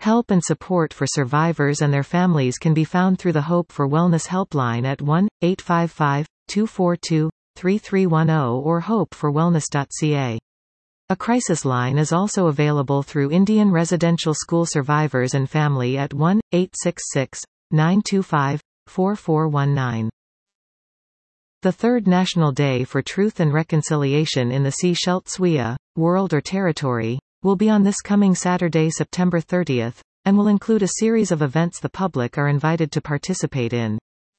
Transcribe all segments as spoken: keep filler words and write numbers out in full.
Help and support for survivors and their families can be found through the Hope for Wellness helpline at one eight five five, two four two, three three one zero or hope for wellness dot c a. A crisis line is also available through Indian Residential School Survivors and Family at one eight six six, nine two five, four four one nine. The third National Day for Truth and Reconciliation in the Sechelt Swiya, World or Territory, will be on this coming Saturday, September thirtieth, and will include a series of events the public are invited to participate in.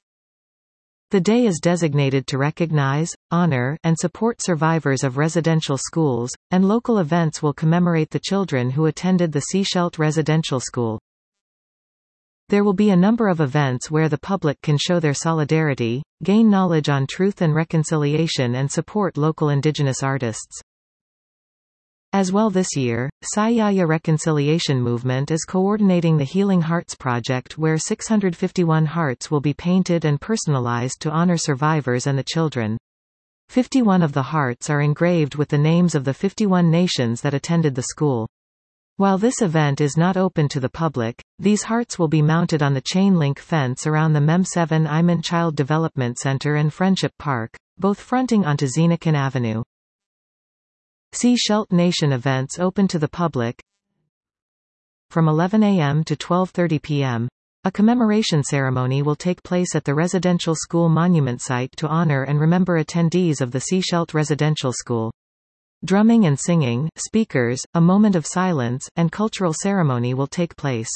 The day is designated to recognize, honor, and support survivors of residential schools, and local events will commemorate the children who attended the Sechelt Residential School. There will be a number of events where the public can show their solidarity, gain knowledge on truth and reconciliation, and support local indigenous artists. As well this year, Sayaya Reconciliation Movement is coordinating the Healing Hearts project where six hundred fifty-one hearts will be painted and personalized to honor survivors and the children. fifty-one of the hearts are engraved with the names of the fifty-one nations that attended the school. While this event is not open to the public, these hearts will be mounted on the chain-link fence around the Mem seven Iman Child Development Center and Friendship Park, both fronting onto Xenocan Avenue. Sechelt Nation events open to the public. From eleven a m to twelve thirty p m, a commemoration ceremony will take place at the residential school monument site to honor and remember attendees of the Sechelt Residential School. Drumming and singing, speakers, a moment of silence, and cultural ceremony will take place.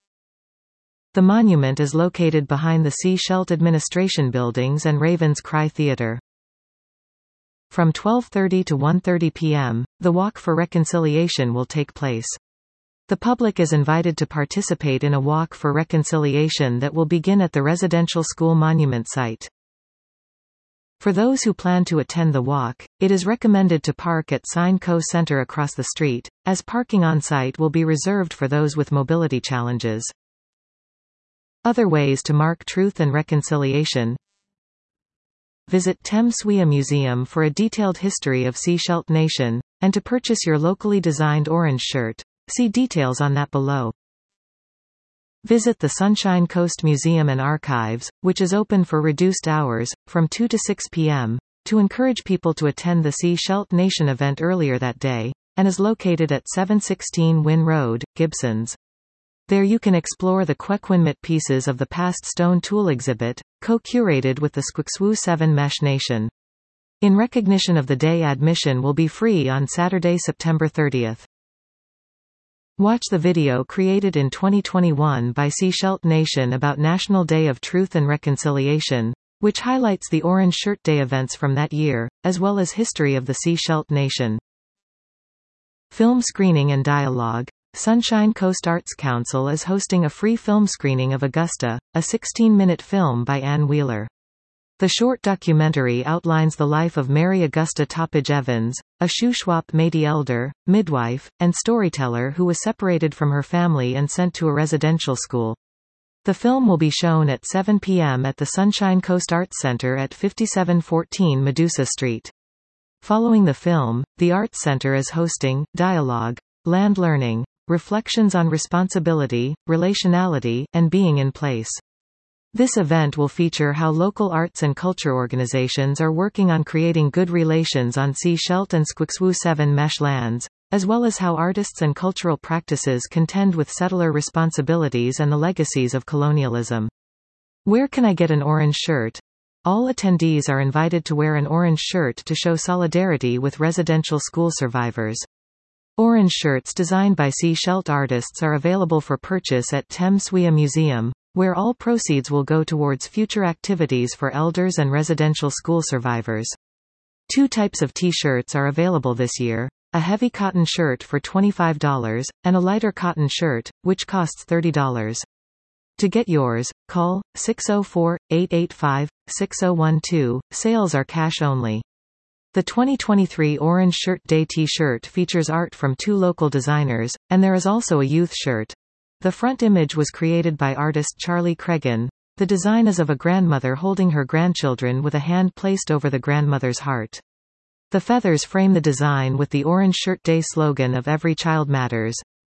The monument is located behind the Sechelt Administration Buildings and Ravens Cry Theatre. From twelve thirty to one thirty p m, the Walk for Reconciliation will take place. The public is invited to participate in a Walk for Reconciliation that will begin at the residential school monument site. For those who plan to attend the walk, it is recommended to park at Sign-Co Center across the street, as parking on site will be reserved for those with mobility challenges. Other ways to mark truth and reconciliation. Visit Tem Swiya Museum for a detailed history of Sechelt Nation, and to purchase your locally designed orange shirt. See details on that below. Visit the Sunshine Coast Museum and Archives, which is open for reduced hours, from two to six p m, to encourage people to attend the Sechelt Nation event earlier that day, and is located at seven sixteen Wynn Road, Gibsons. There you can explore the Kwekwinmit pieces of the past stone tool exhibit, co-curated with the Squixwu seven Mesh Nation. In recognition of the day, admission will be free on Saturday, September thirtieth. Watch the video created in twenty twenty-one by Sechelt Nation about National Day of Truth and Reconciliation, which highlights the Orange Shirt Day events from that year, as well as history of the Sechelt Nation. Film screening and dialogue. Sunshine Coast Arts Council is hosting a free film screening of Augusta, a sixteen-minute film by Ann Wheeler. The short documentary outlines the life of Mary Augusta Toppage Evans, a Shuswap Métis elder, midwife, and storyteller who was separated from her family and sent to a residential school. The film will be shown at seven p m at the Sunshine Coast Arts Center at fifty-seven fourteen Medusa Street. Following the film, the Arts Center is hosting Dialogue, Land Learning, Reflections on Responsibility, Relationality, and Being in Place. This event will feature how local arts and culture organizations are working on creating good relations on Sechelt and Squixwu seven Mesh lands, as well as how artists and cultural practices contend with settler responsibilities and the legacies of colonialism. Where can I get an orange shirt? All attendees are invited to wear an orange shirt to show solidarity with residential school survivors. Orange shirts designed by Sechelt artists are available for purchase at Tem Swiya Museum, where all proceeds will go towards future activities for elders and residential school survivors. Two types of T-shirts are available this year, a heavy cotton shirt for twenty-five dollars, and a lighter cotton shirt, which costs thirty dollars. To get yours, call six oh four, eight eight five, six oh one two, sales are cash only. The twenty twenty-three Orange Shirt Day T-shirt features art from two local designers, and there is also a youth shirt. The front image was created by artist Charlie Cregan. The design is of a grandmother holding her grandchildren with a hand placed over the grandmother's heart. The feathers frame the design with the Orange Shirt Day slogan of Every Child Matters.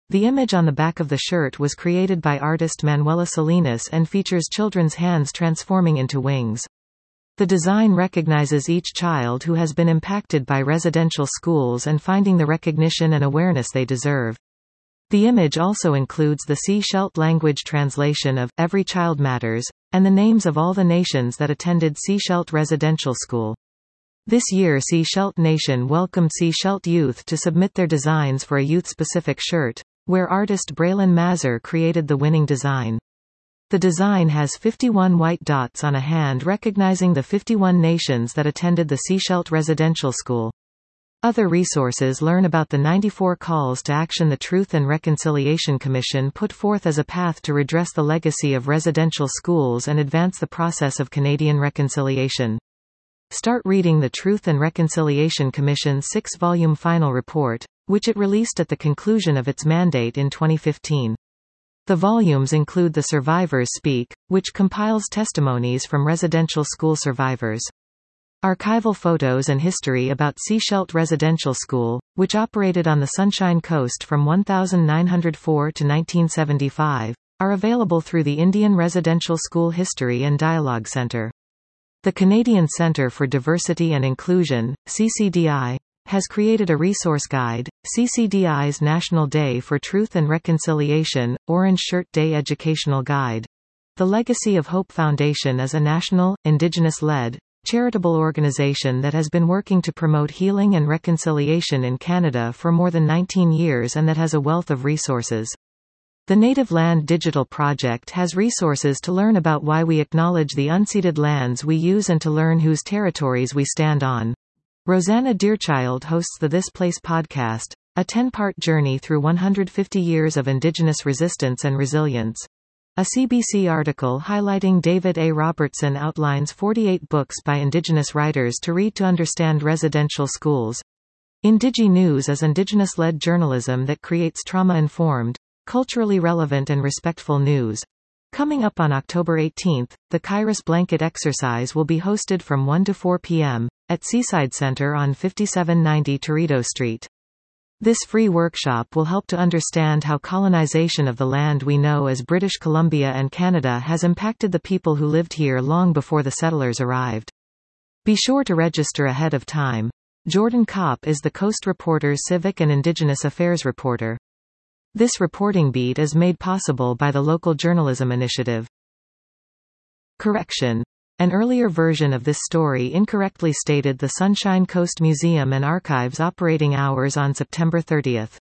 The image on the back of the shirt was created by artist Manuela Salinas and features children's hands transforming into wings. The design recognizes each child who has been impacted by residential schools and finding the recognition and awareness they deserve. The image also includes the Sea-Shelt language translation of "Every Child Matters" and the names of all the nations that attended Sea-Shelt Residential School. This year Sea-Shelt Nation welcomed Sea-Shelt youth to submit their designs for a youth-specific shirt, where artist Braylon Mazur created the winning design. The design has fifty-one white dots on a hand recognizing the fifty-one nations that attended the Sea-Shelt Residential School. Other resources learn about the ninety-four calls to action the Truth and Reconciliation Commission put forth as a path to redress the legacy of residential schools and advance the process of Canadian reconciliation. Start reading the Truth and Reconciliation Commission's six-volume final report, which it released at the conclusion of its mandate in twenty fifteen. The volumes include The Survivors Speak, which compiles testimonies from residential school survivors. Archival photos and history about Sea-Shelt Residential School, which operated on the Sunshine Coast from nineteen oh four to nineteen seventy-five, are available through the Indian Residential School History and Dialogue Centre. The Canadian Centre for Diversity and Inclusion, C C D I, has created a resource guide, C C D I's National Day for Truth and Reconciliation, Orange Shirt Day Educational Guide. The Legacy of Hope Foundation is a national, Indigenous-led, charitable organization that has been working to promote healing and reconciliation in Canada for more than nineteen years and that has a wealth of resources. The Native Land Digital Project has resources to learn about why we acknowledge the unceded lands we use and to learn whose territories we stand on. Rosanna Deerchild hosts the This Place podcast, a ten-part journey through one hundred fifty years of Indigenous resistance and resilience. A C B C article highlighting David A. Robertson outlines forty-eight books by Indigenous writers to read to understand residential schools. Indigi News is Indigenous-led journalism that creates trauma-informed, culturally relevant and respectful news. Coming up on October eighteenth, the Kairos Blanket Exercise will be hosted from one to four p m at Seaside Center on fifty-seven ninety Toredo Street. This free workshop will help to understand how colonization of the land we know as British Columbia and Canada has impacted the people who lived here long before the settlers arrived. Be sure to register ahead of time. Jordan Kopp is the Coast Reporter's Civic and Indigenous Affairs reporter. This reporting beat is made possible by the Local Journalism Initiative. Correction. An earlier version of this story incorrectly stated the Sunshine Coast Museum and Archives operating hours on September thirtieth.